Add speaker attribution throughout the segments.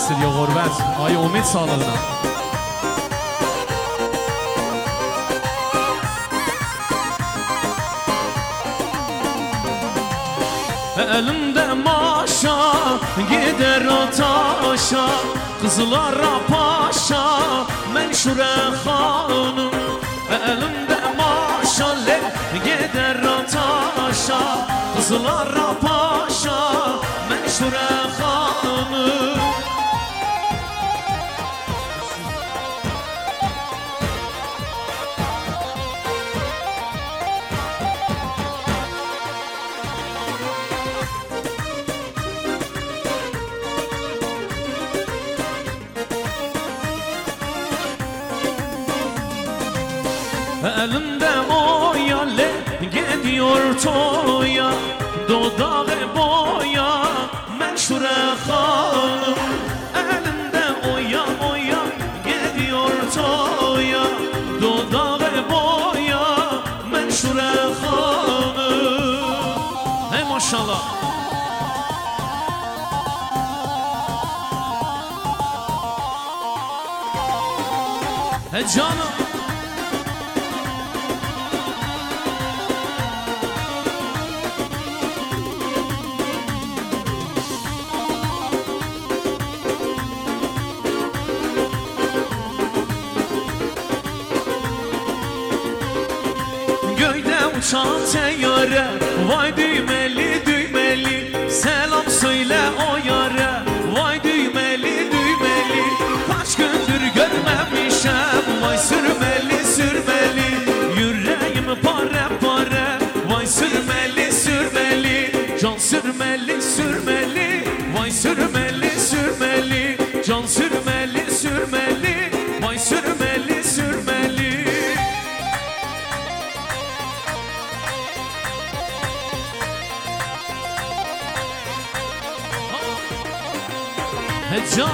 Speaker 1: استدیو غربت آقای امید سالارنا. Elimde maşa gider o taşa, kızlara paşa menşure hanım. Elimde maşa gider o taşa, kızlara paşa menşure hanım. Elimde oyale gidiyor toya, dudağı boya menşure hanım. Elimde oya gidiyor toya, dudağı boya menşure hanım. Hey maşallah. Hey canım. Göyde uçan teyyare, vay düğmeli düğmeli, selam söyle o yare, vay düğmeli düğmeli. Kaç gündür görmemişem, vay sürmeli sürmeli, yüreğim pare pare, vay sürmeli sürmeli, can sürmeli sürmeli, vay sürmeli sürmeli, can sürmeli sürmeli, vay sürmeli sürmeli. Can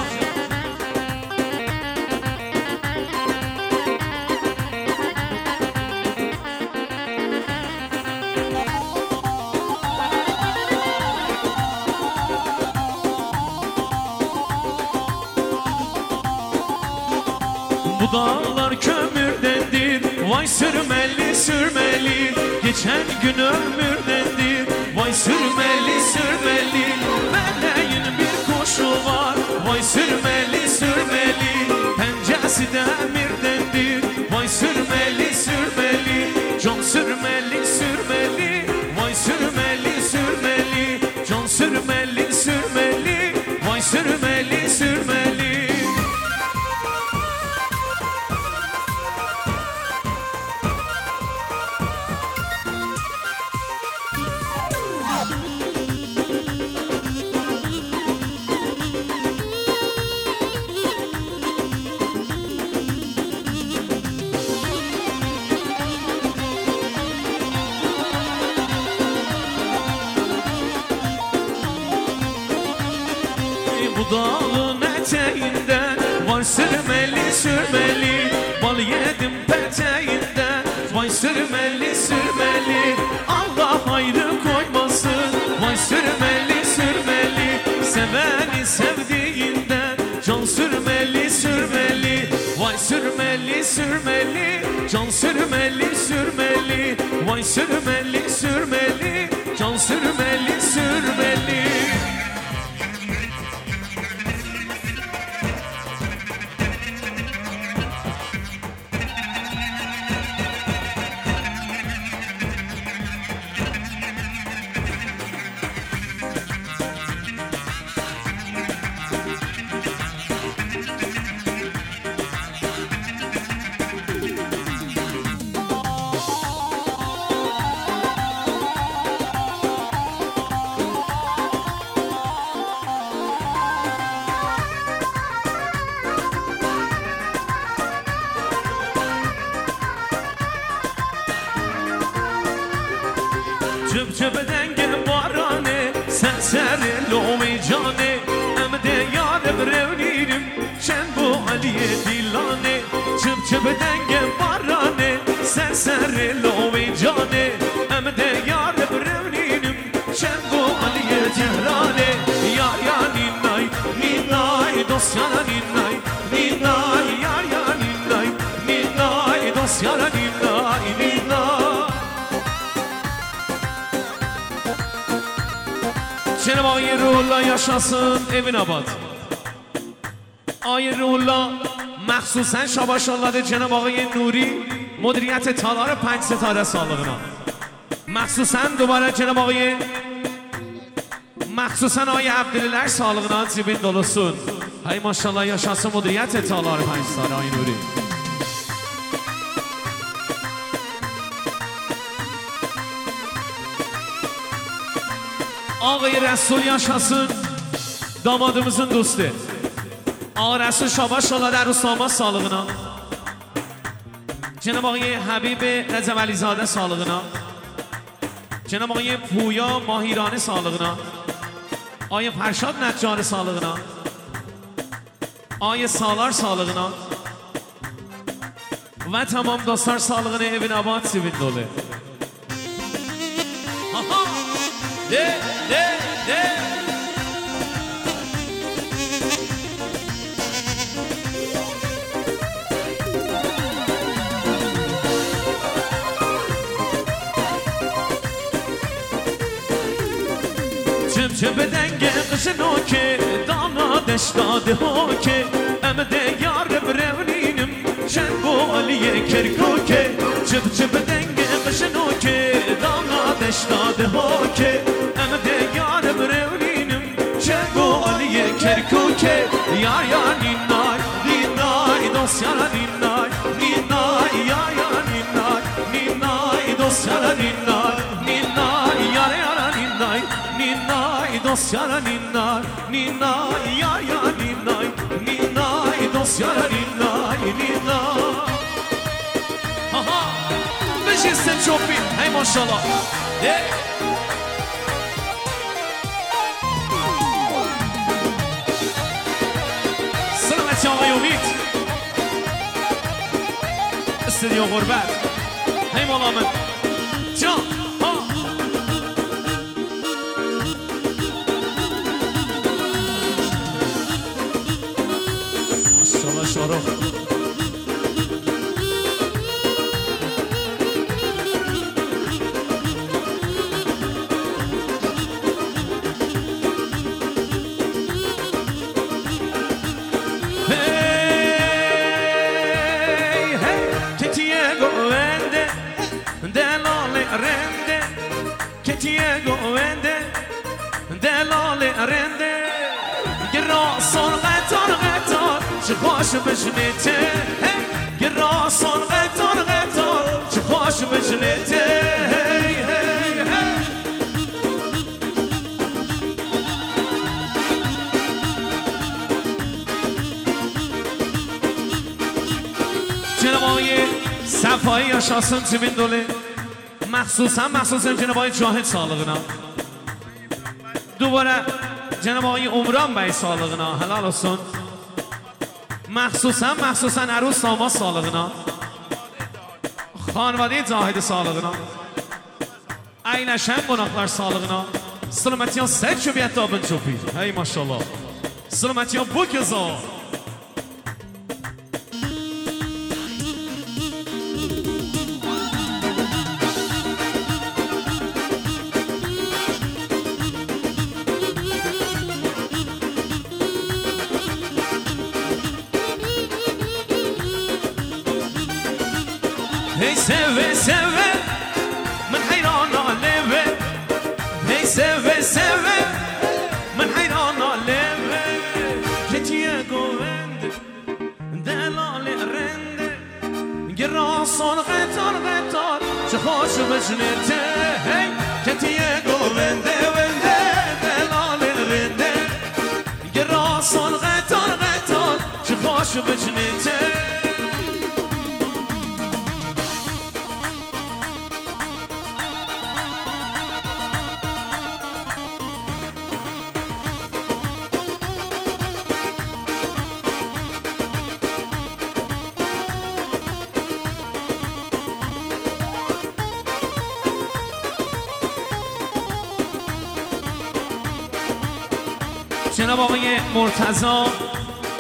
Speaker 1: bu dağlar kömürdendir, vay sürmeli sürmeli, geçen gün ömürdendir, vay sürmeli sürmeli. Meleğin bir kuşu var, vay sürmeli sürmeli, pencesi demirdendir, vay sürmeli sürmeli, can sürmeli sürmeli, vay sürmeli sürmeli, can sürmeli sürmeli, vay sürmeli sürmeli. Bu dağın eteğinden var sürmeli sürmeli, bal yedim peteğinden vay sürmeli sürmeli. Allah hayrı koymasın, vay sürmeli sürmeli, seveni sevdiğinden can sürmeli sürmeli, vay sürmeli sürmeli, can sürmeli sürmeli, vay sürmeli sürmeli, can sürmeli sürmeli. Cıp cıp denge barane, sen seril omi cane, em de yarım revnirim, şen bu aliye dilane. Cıp cıp denge barane, sen seril omi cane, em de yarım revnirim, şen bu aliye dilane. Ya ya ninay ninay do دوستیارا نینای نینای یار یار نینای نینای دوستیارا نینای نینای جناب آقای روح‌الله yaşasın evin abad آقای روح‌الله مخصوصا شاباشالله جناب آقای نوری مدیریت تالار 5 ستاره سالغنا مخصوصا دوباره جناب آقای مخصوصا آقای عبدالله سالغنا زیبین دولسون های ماشالله yaşasın مدیریت تالار 5 ستاره آقای نوری آقای رسول yaşasın damadımızın dostu آقا رسول شاباشالله در روستاما سالغنا جناب آقای حبیب رضا علیزاده سالغنا جناب آقای پویا ماهیرانه سالغنا آقای فرشاد نجار سالغنا آقای سالار سالغنا و تمام دوستان سالغنا evin abad سیبین دوله ده ده ده چه به دنگ قشنو که دامادش داده ها که امده یار برونینم چند بو علیه کرکو که چه به دنگ قشنو که دامادش داده ها که امده یار برونینم چند بو علیه کرکو که یار یار نینای نینای دوست یار نینای نینای یار یار نینای نینای دوست یار نینای نینای یار یار نینای نینای دوست یار نینای نینای یار یار نینای نینای دوست یار نینای نینای ها بشستن چوبین هی ماشالله سلامتی آقای امید استودیو غربت هی مولا من جان شارخ چه خوش بجنیته گراسان قطار قطار چه خوش بجنیته جناب آقای صفایی yaşasın زمین دوله مخصوصا جناب آقای جاهد سالغنا دوباره جناب آقای عمران بی سالغنا حلال olsun مخصوصا عروس داماد سالغنا خانواده زاهد سالغنا aynəşən qonaqlar sağlığına sırmatiyan sən köbiyyətdə abın çopi hey maşallah sırmatiyan bu kıza Hey seve seve من حيران عليه Hey seve seve من حيران عليه كتيا قوند دلال رند جراسون غتار غتار شخوش بجنته Hey كتيا قوند دلال رند جراسون غتار غتار شخوش بجنته جناب آقای مرتضی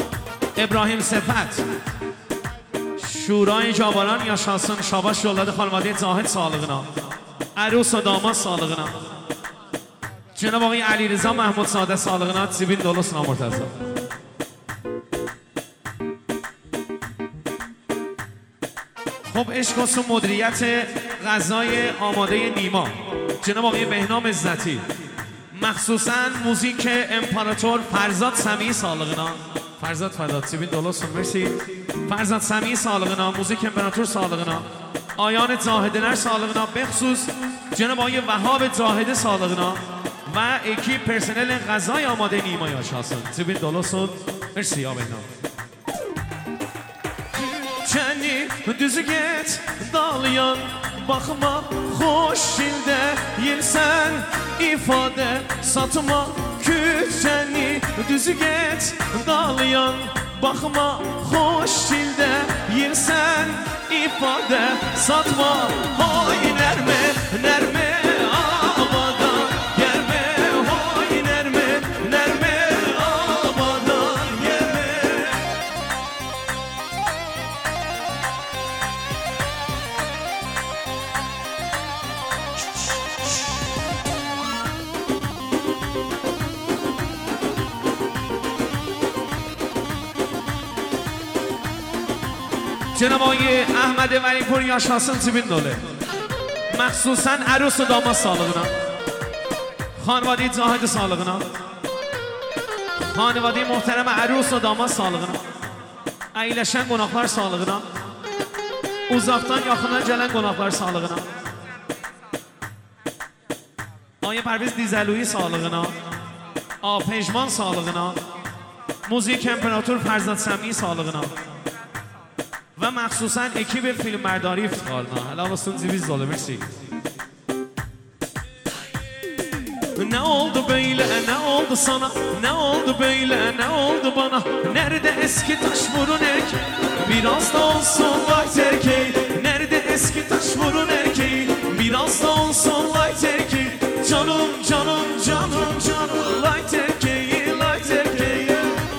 Speaker 1: ابراهیم صفت شورای جاباران یا شاسın شاباش yolladı خانواده زاهد سالغنا عروس و داماد سالغنا جناب آقای علیرضا محمود ساده سالغنا زیبین دولوس نامرتضی خب عشق و مدیریت غذای آماده نیما جناب آقای بهنام عزتی مخصوصا موزیک امپراتور فرزاد سمیعی سالغنا فرزاد فدات زیبین دولوس مرسی فرزاد سمیعی سالغنا موزیک امپراتور سالغنا آیان زاهدنر سالغنا بخصوص جناب آقای وهاب زاهد سالغنا و اکی پرسنل غذای آماده نیما یاش هستن زیبین دولوسون مرسی یا بهنام Çəni düzü get dalayan Baxma xoş ildə yersən ifadə Satma küçəni düzü get dalayan Baxma xoş ildə yersən ifadə Satma hoy nərmə nərmə abada Gəlmə hoy nərmə nərmə abada Gəlmə جناب آقای احمد ولیپور یاشاسın زیبین دوله مخصوصا عروس و داماد sağlığına خانواده زاهد sağlığına خانواده محترم عروس و داماد sağlığına əyləşən qonaqlar sağlığına uzaqdan yaxından gələn qonaqlar sağlığına آقای پرویز دیزلویی sağlığına آپژمان sağlığına موزیک امپراتور فرزاد سمیعی sağlığına و مخصوصا اکیب فیلم برداری افتخارنا helal olsun Ziviz Dolu merci Ne oldu böyle ne oldu sana ne oldu böyle ne oldu bana Nerede eski taş vurun erkek biraz da olsun light erkek Nerede eski taş vurun erkek biraz da olsun light erkek Canım canım canım canım light erkeği light erkeği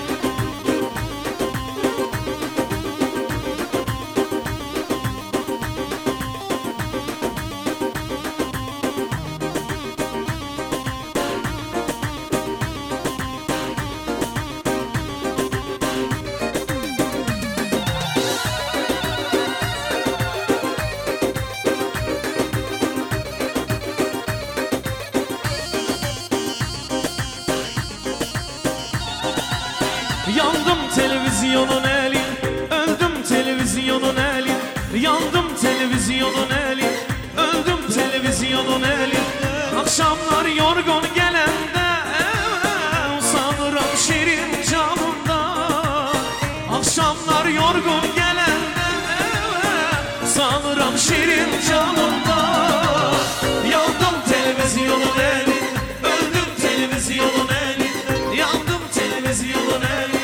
Speaker 1: Yandım televizyonun eli, öldüm televizyonun eli Yandım televizyonun eli, öldüm televizyonun eli Akşamlar yorgun gelende usanırım şirin camımda Akşamlar yorgun gelende usanırım şirin camımda Yandım televizyonun eli, öldüm televizyonun eli Yandım televizyonun eli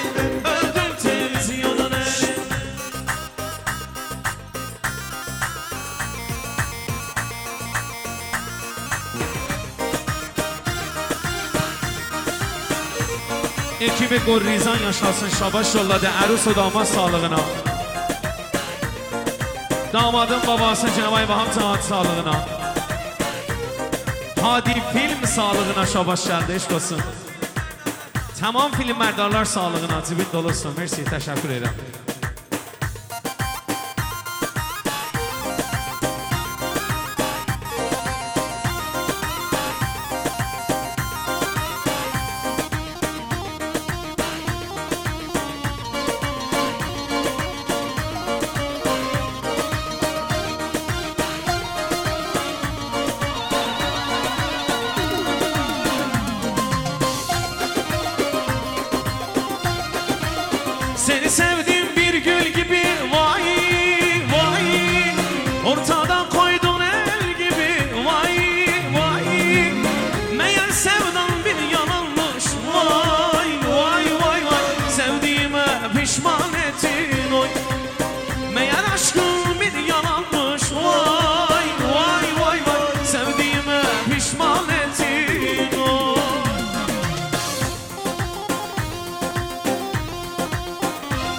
Speaker 1: Ekibi Gurrizan yaşasın şabaş yolladı عروس و داماد sağlığına Damadın babası Cenab-ı Vahab Zahad sağlığına Hadi film sağlığına şabaş geldi eşk olsun Tamam film merdarlar sağlığına zibin dolusun Mersi teşekkür ederim Seni sevdim bir gül gibi vay vay Ortada koydun el gibi vay vay Meğer sevdan bir yalanmış vay vay vay vay Sevdiğime pişman ettin oy Meğer aşkın bir yalanmış vay vay vay vay Sevdiğime pişman ettin oy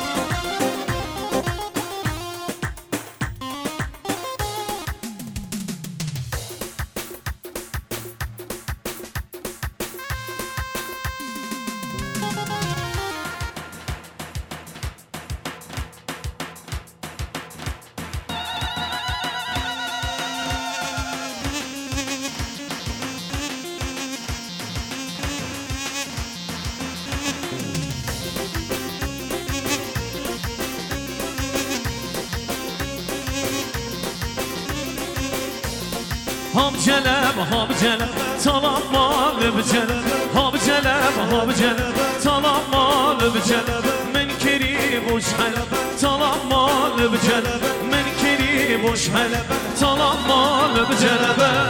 Speaker 1: هاب جلب طلب مال بجلب هاب جلب طلب مال بجلب من كري بوش حلب طلب مال بجلب من كري بوش حلب طلب مال بجلب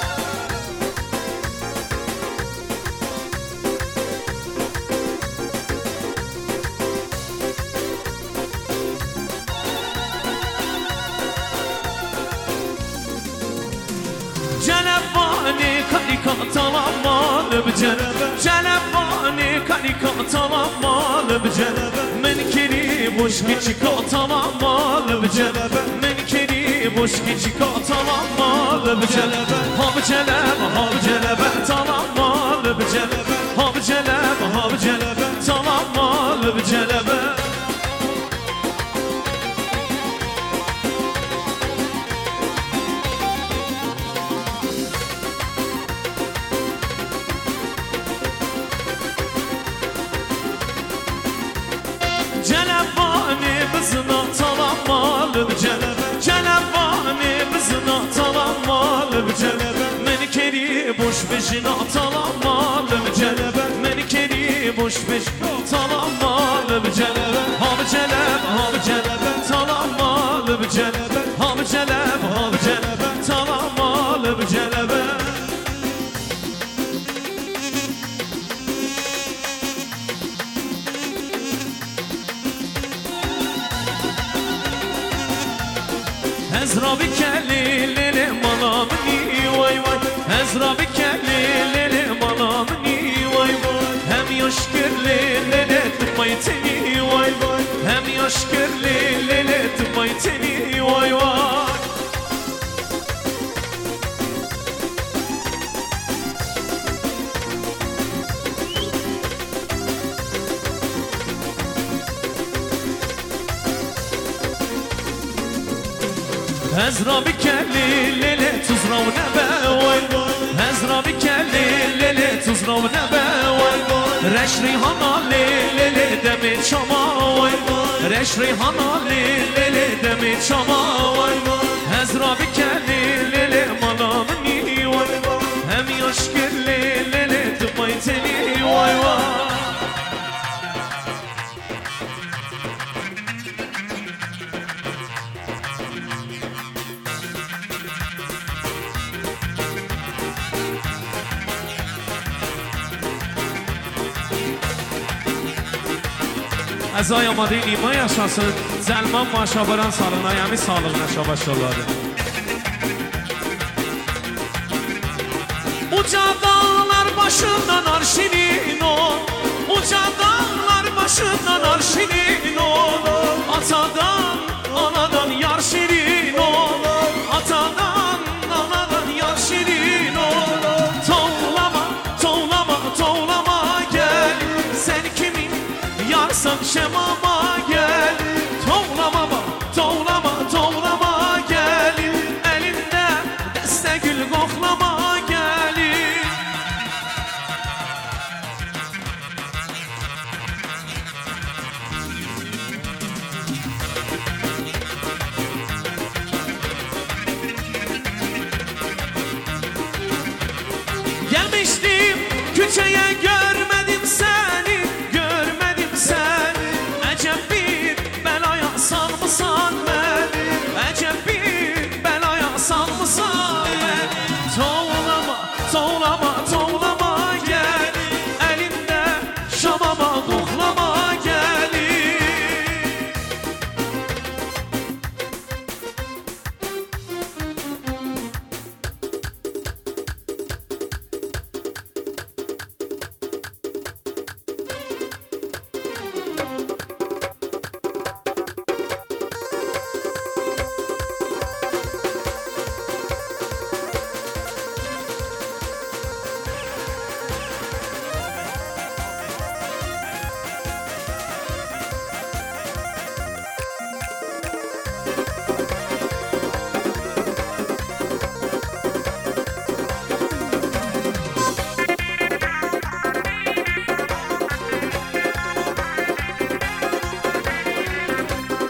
Speaker 1: جلباني كانيكا طلب مال بجلب جلباني كانيكا طلب مال بجلب من كري بوش كيشكا طلب مال بجلب من كري بوش كيشكا طلب مال بجلب هاب جلب طلب مال بجلب هاب جلب طلب مال بجلب جلباني بزنا طلب مال بجلب جلباني بزنا طلب مال بجلب من كري بوش بجنا طلب مال بجلب من كري بوش بجنا طلب مال بجلب هاب جلب طلب مال بجلب هاب جلب طلب مال بجلب Ezra bir kellili malamni vay vay Ezra bir kellili malamni vay vay Hem yaş kirlili tımayteni vay vay Hem yaş kirlili tımayteni vay vay Ezra bir kellili tuzra و نبه وای Ezra bir kellili tuzra و نبه وای رش ریحانا لیلی دمی چما وای رش ریحانا لیلی دمی چما وای Ezra bir kellili malamni وای Hem yaş kirlili tımayteni وای وای Əzay amadı ima yaşasın, Zəlman maşabaran salına, yəni sağlığına şabaşırları. Uca dağlar başından arşinin ol, uca dağlar başından arşinin ol, atadan, anadan yar şirin ol, atadan, anadan yar şirin ol. Toğlama, toğlama, toğlama gel, sen kimin yarsan şemama gel. Toğlama, toğlama, toğlama gel, elinde deste gül koklama gelin. Gelmiştim küçeye görmedim seni, görmedim seni. Ecep bir belaya salmışsan beni, ecep bir belaya salmışsan beni. Toğlama, toğlama, toğlama gel, elinde şamama koklama gelin.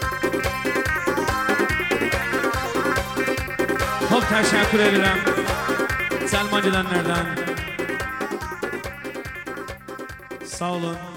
Speaker 1: Çok teşekkür ederim. Selma Gidenler'den. Sağ olun.